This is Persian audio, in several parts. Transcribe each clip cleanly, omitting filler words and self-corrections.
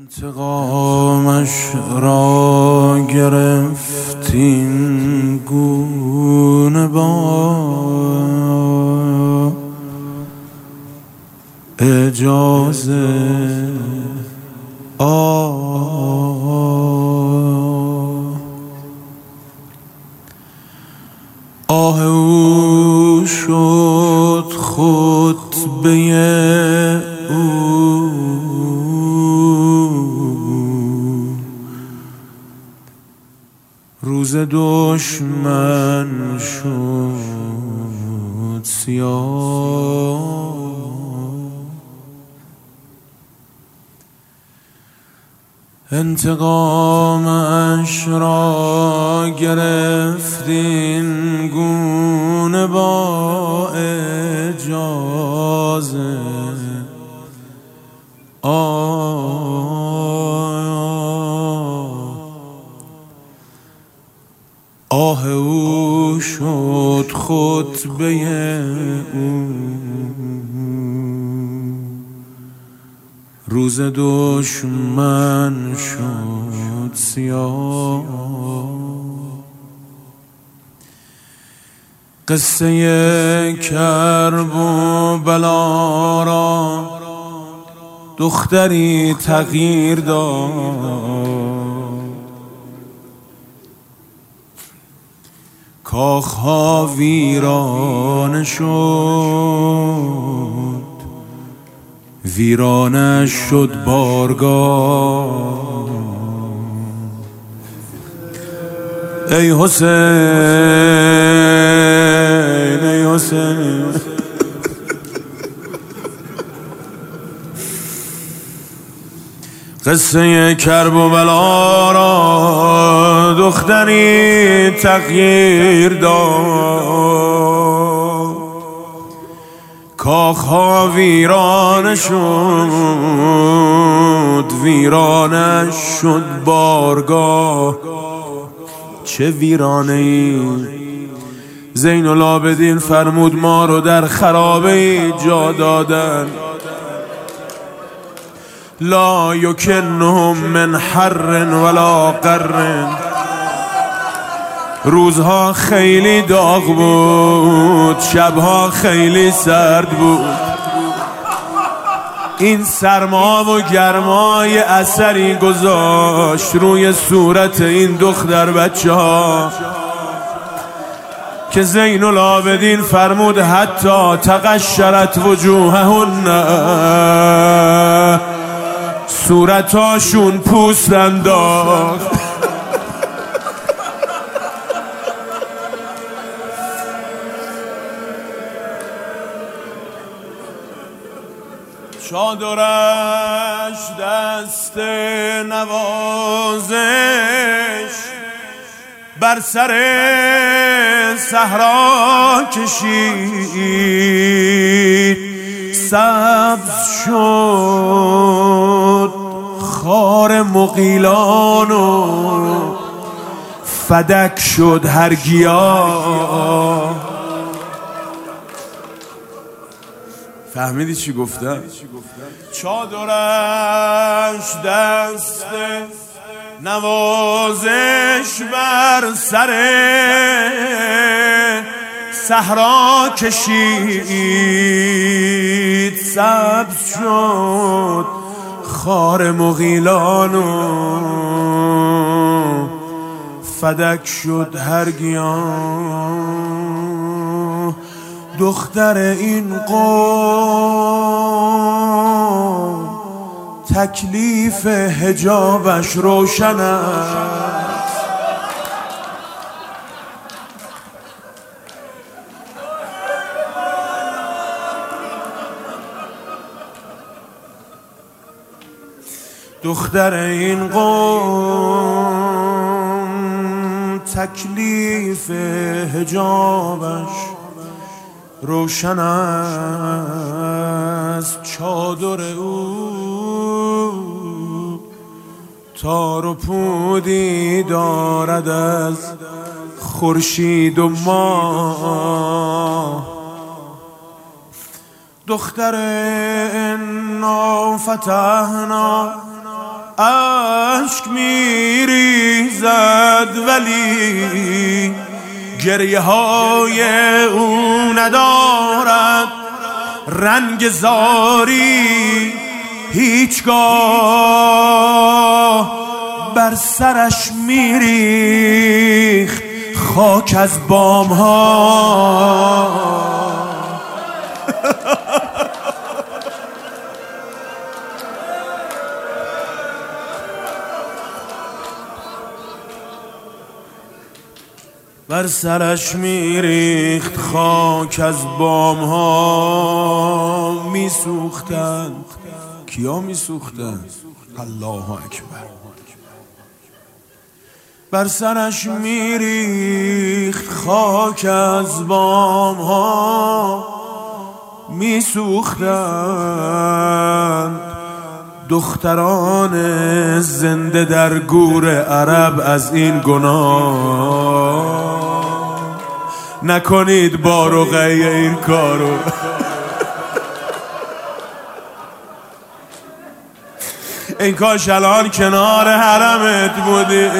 انتقامش را گرفتین گونه با اجازه آه او شد خطبه او روز دشمن شد سیاه انتقامش را گرفتین گونه با اجازه آه او شد خطبه او روز دشمن شد سیاه قصه کرب و بلا را دختری تغییر داد کاخها ویرانه شد ویرانش شد بارگاه ای حسین ای حسین قصه کرب و بلا را دختری تغییر داد کاخها ویرانه شد ویرانش شد بارگاه چه ویرانه ای زین العابدین فرمود ما رو در خرابه ای جا دادن لا یکنهم من حر ولا قر روزها خیلی داغ بود شبها خیلی سرد بود این سرما و گرمای اثری گذاشت روی صورت این دختر بچه ها که زین العابدین فرمود حتی تقشرت وجوههن صورتاشون پوست انداخت چادرش دست نوازش بر سر صحرا کشید سبز شد خار مغیلان و فدک شد هر گیاه فهمیدی چی گفتم؟ چادرش دست نوازش بر سر صحرا کشید سبز شد خار مغیلان و فدک شد هر گیاه دختر این قوم تکلیف حجابش روشن است دختر این قوم تکلیف حجابش روشن است چادر او تار و پودی دارد از خورشید و ماه دختر انا فتحنا اشک میریزد ولی گریه های او ندارد رنگ زاری هیچگاه بر سرش میریخت خاک از بام ها بر سرش میریخت خاک از بام ها میسوختند. کیا میسوختند؟ الله اکبر. بر سرش میریخت خاک از بام ها میسوختند. دختران زنده در گور عرب از این گناه نکنید با رقیه این کارو. این کاش الان کنار حرمت بودی،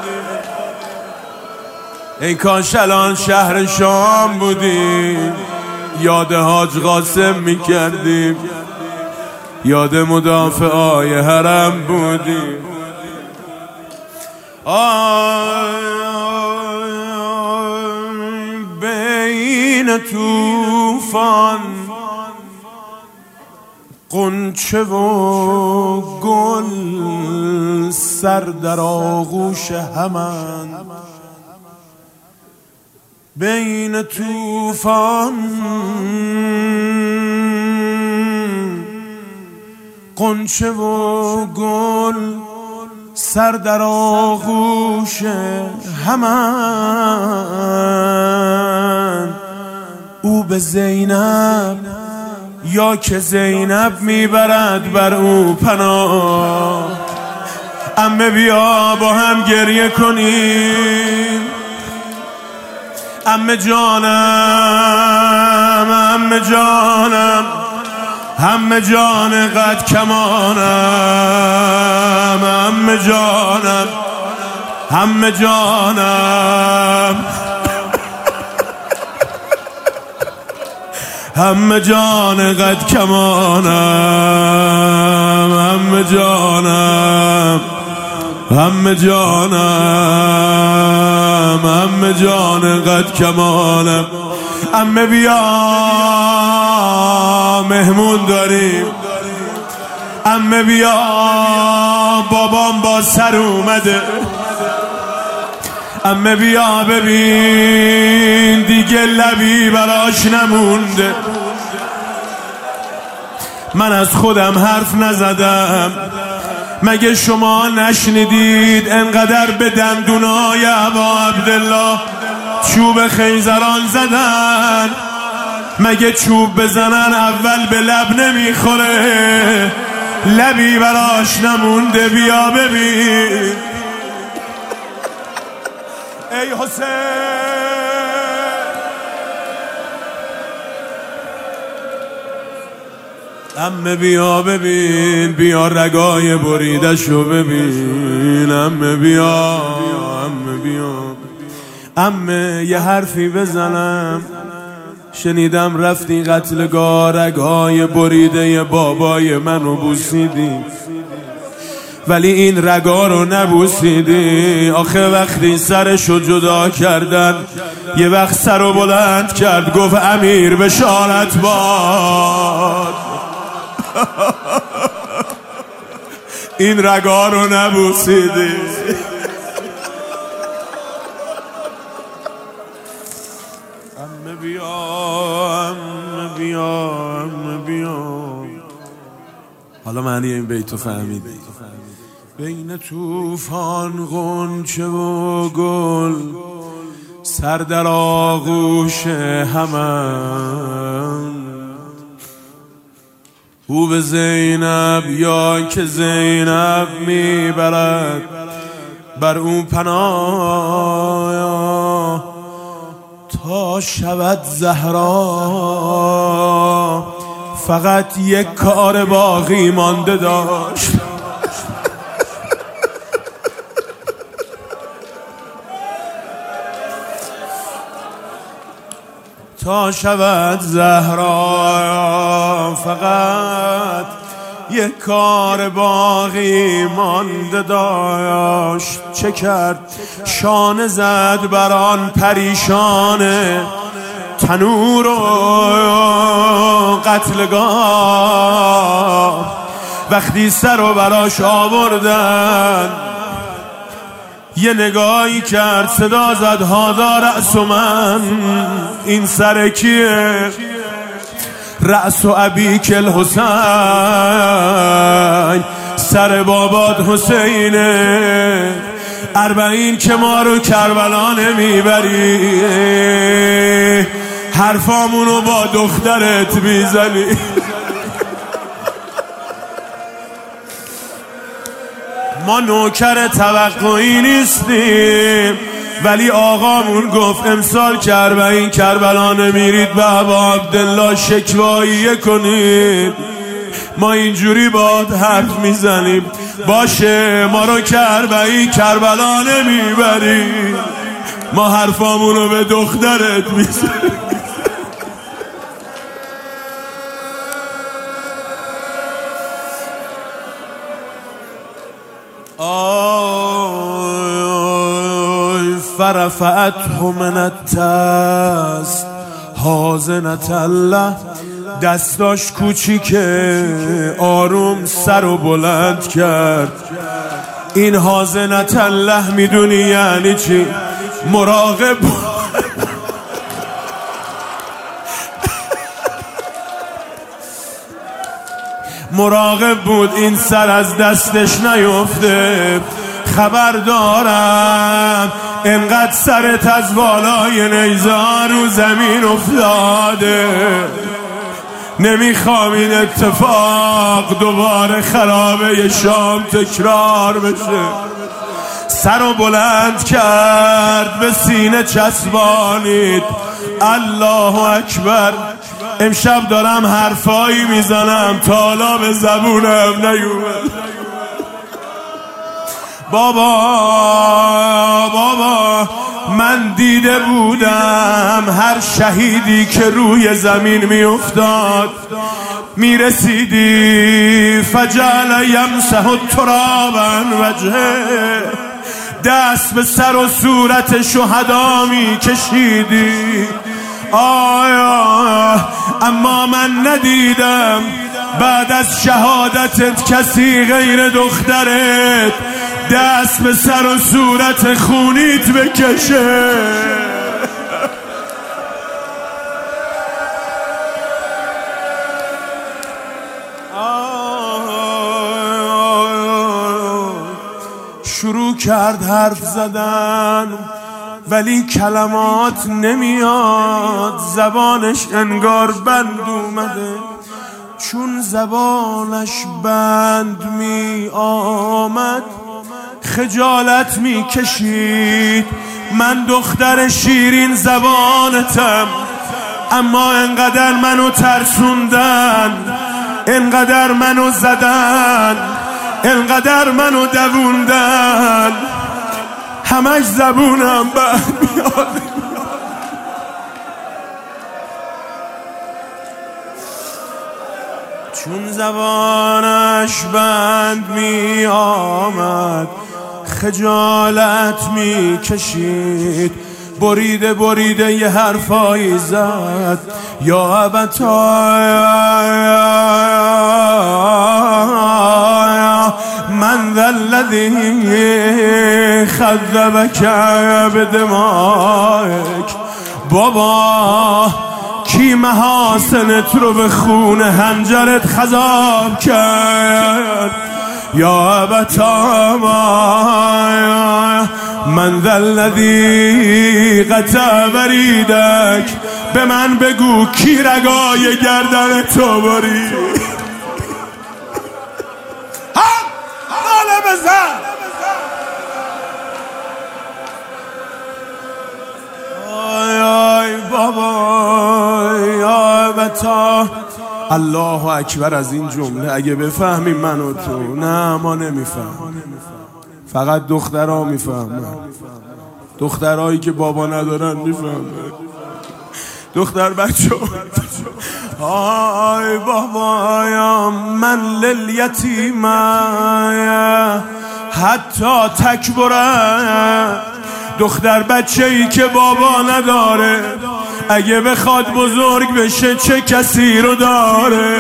این کاش الان شهر شام بودی، یاد حاج قاسم میکردیم، یاد مدافعای حرم بودی. بین طوفان غنچه و گل سر در آغوش همند. بین طوفان غنچه و گل سر در آغوش همند. او به زینب یا که زینب میبرد بر او پناه. عمه بیا با هم گریه کنیم. عمه جانم، عمه جانم، عمه جان قد کمانم، عمه جانم، عمه جانم، عمه جان قد کمانم، عمه جانم، عمه جانم، عمه جان قد کمانم. عمه بیا مهمون داریم. عمه بیا بابام با سر اومده. عمه بیا ببین دیگه لبی براش نمونده. من از خودم حرف نزدم، مگه شما نشنیدید انقدر به دندونای ابا عبدالله چوب خیزران زدن؟ مگه چوب بزنن اول به لب نمیخوره؟ لبی براش نمونده. بیا ببین ای حسین. عمه بیا ببین، بیا رگای بریدشو ببین. عمه بیا، عمه بیا. عمه یه حرفی بزنم، شنیدم رفتی قتلگاه رگای بریده بابای منو بوسیدی، ولی این رگا رو نبوسیدی. آخه وقتی سرشو جدا کردن یه وقت سرو بلند کرد گفت امیر بشارت باد. این رگا رو نبوسیدی. عمه بیا، عمه بیا، عمه بیا. حالا معنی این بیتو فهمیدی؟ بین طوفان غنچه و گل سر در آغوش همند. او به زینب یا که زینب میبرد بر اون پناه تا شود زهرا. فقط یک کار باقی مانده داشت. تا شود زهرا. فقط یک کار باقی مانده داشت، چه کرد؟ شانه زد بر آن پریشانه تنور و قتلگاه. وقتی سر و براش آوردن یه نگاهی کرد، صدا زد هادا رأس من، این سر کیه؟ رأس و ابیک الحسین، سر بابات حسینه. 40 که ما رو کربلا نمیبری، حرفامونو با دخترت میزنی. ما نوکر توقعی نیستیم، ولی آقامون گفت امسال 40 کربلا نمیرید به ابا عبدالله شکواییه کنید. ما اینجوری باد حرف میزنیم، باشه ما رو 40 کربلا نمیبری، ما حرفامونو به دخترت میزنیم. فرفعته من التست حازنة الله، دستاش کوچیکه آروم سر رو بلند کرد. این حازنة الله میدونی یعنی چی؟ مراقب مراقب بود این سر از دستش نیفته. خبر دارم انقدر سرت از بالای نیزار رو زمین افتاده، نمیخوام این اتفاق دوباره خرابه شام تکرار بشه. سر رو بلند کرد، به سینه چسبانید. الله اکبر. امشب دارم حرفایی میزنم تا حالا به زبونم نیومد. بابا من دیده بودم هر شهیدی که روی زمین میافتاد میرسیدی فجعل یمسح الترابا وجهه، دست به سر و صورت شهدا میکشیدی. آیا اما من ندیدم بعد از شهادتت کسی غیر دخترت دست به سر و صورت خونیت بکشه. شروع کرد حرف زدن ولی کلمات نمیاد، زبانش انگار بند اومده. چون زبانش بند می آمد خجالت می کشید. من دختر شیرین زبانتم، اما انقدر منو ترسوندن، انقدر منو زدن، انقدر منو دووندن، همش زبونم بند میاد. چون زبانش بند می آمد خجالت می کشید. بریده یه حرفایی زد. یا ابتا من ذا الذی خذبک بدمائک، بابا کی محاسنت رو به خون حنجرت خضاب کرد؟ یا ابتا من ذا الذی قطع وریدک، به من بگو کی رگای گردن تو برید؟ حالا بزن. آی بابا یا بتا. الله اکبر. از این جمله اگه بفهمیم من و تو، نه ما نمیفهم، فقط دخترها میفهمن. دخترهایی که بابا ندارن میفهمن. دختر بچه آی بابایم من لیتیمم حتی تکبره. دختر بچه ای که بابا نداره اگه بخواد بزرگ بشه چه کسی رو داره.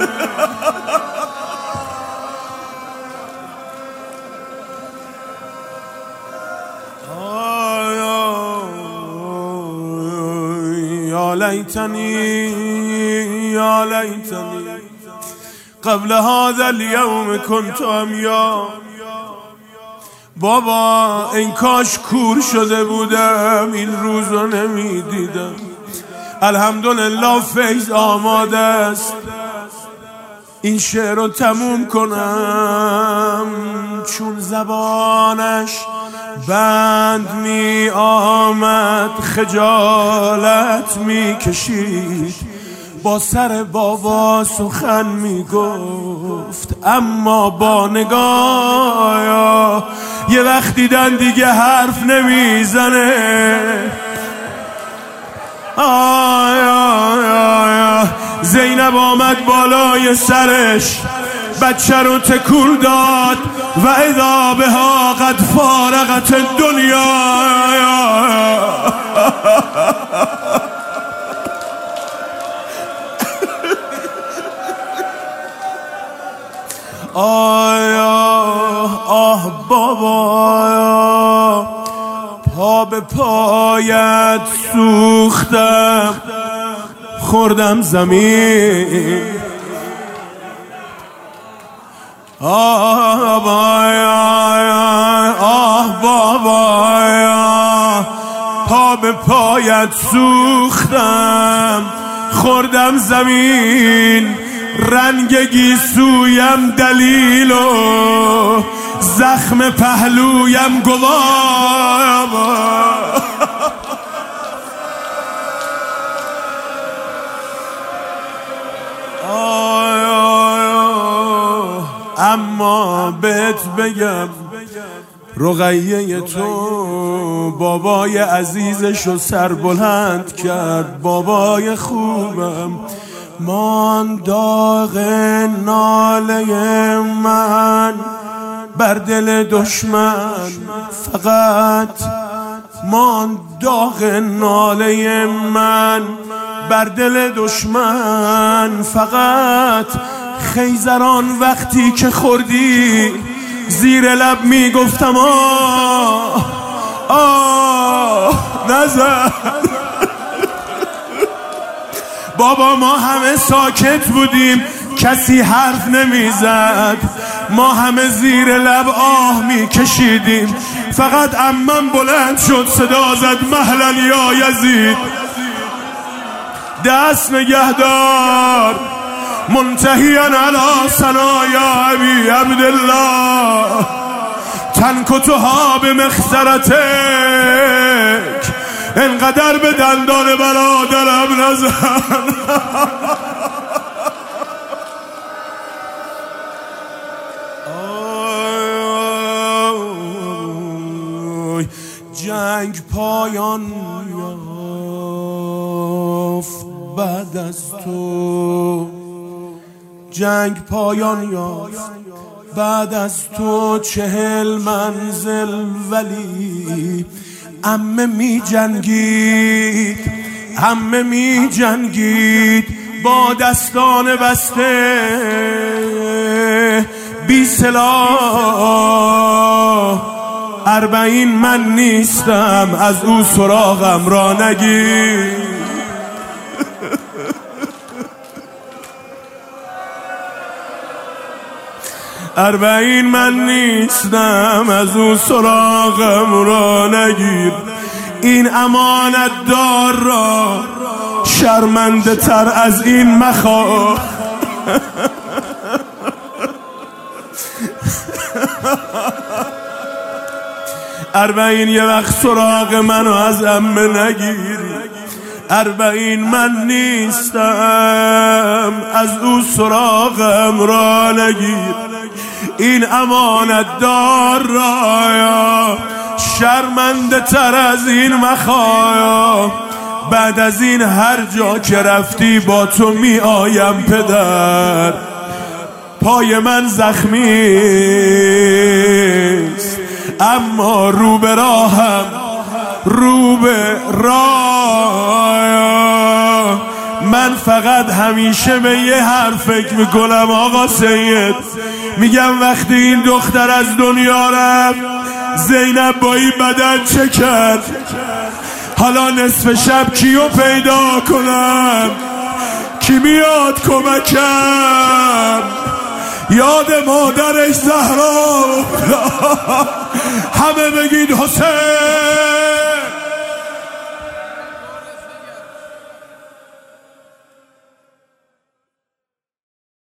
یا لیتنی یا لیتنی قبل هذا اليوم كنت امیا. بابا این کاش کور شده بودم این روزو نمیدیدم. الحمدلله فیض آماده است این شعر رو تموم کنم، چون زبانش بند می آمد خجالت می کشید، با سر بابا سخن می گفت اما با نگاه یه وقت دیدن دیگه حرف نمیزنه. زینب آمد بالای سرش بچه رو تکون داد و اذا بها قد فارقت الدنیا. آه بابا پا به پایت سوختم خوردم زمین. آه بابا پا به پایت سوختم خوردم زمین. رنگ گیسویم دلیل و زخم پهلویم گواه. اما بهت بگم رقیه تو بابای عزیزشو سر بلند کرد. بابای خوبم مان داغ ناله من بر دل دشمن، فقط مان داغ ناله من بر دل دشمن. فقط خیزران وقتی که خوردی زیر لب میگفتم نزد. بابا ما همه ساکت بودیم کسی حرف نمیزد، ما همه زیر لب آه میکشیدیم، فقط عمم بلند شد صدا زد مهلا یا یزید دست نگهدار منتهیا علی ثنایا ابی عبدالله تنکتها به مخزرتک. انقدر به دندان برادرم نزن. جنگ پایان یافت بعد از تو، جنگ پایان یافت بعد از تو 40 منزل، ولی عمه می جنگید، عمه می جنگید با دستان بسته بی سلاح. 40 من نیستم از او سراغم را نگیر. اربعین من نیستم از او سراغم را نگیر. این امانت دار را شرمنده تر از این مخواه. اربعین یه وقت سراغ منو از عمه نگیر. 40 من نیستم از او سراغم را نگیر. این امانت دار را شرمنده تر از این مخواه. بعد از این هر جا که رفتی با تو می آیم پدر. پای من زخمیست اما رو به راهم، رو به راه. من فقط همیشه به یه حرف فکر میکنم آقا سید، میگم وقتی این دختر از دنیا رفت زینب با این بدن چه کرد؟ حالا نصف شب کیو پیدا کنم؟ کی میاد کمکم؟ یاد مادرش زهرا. همه بگید حسین.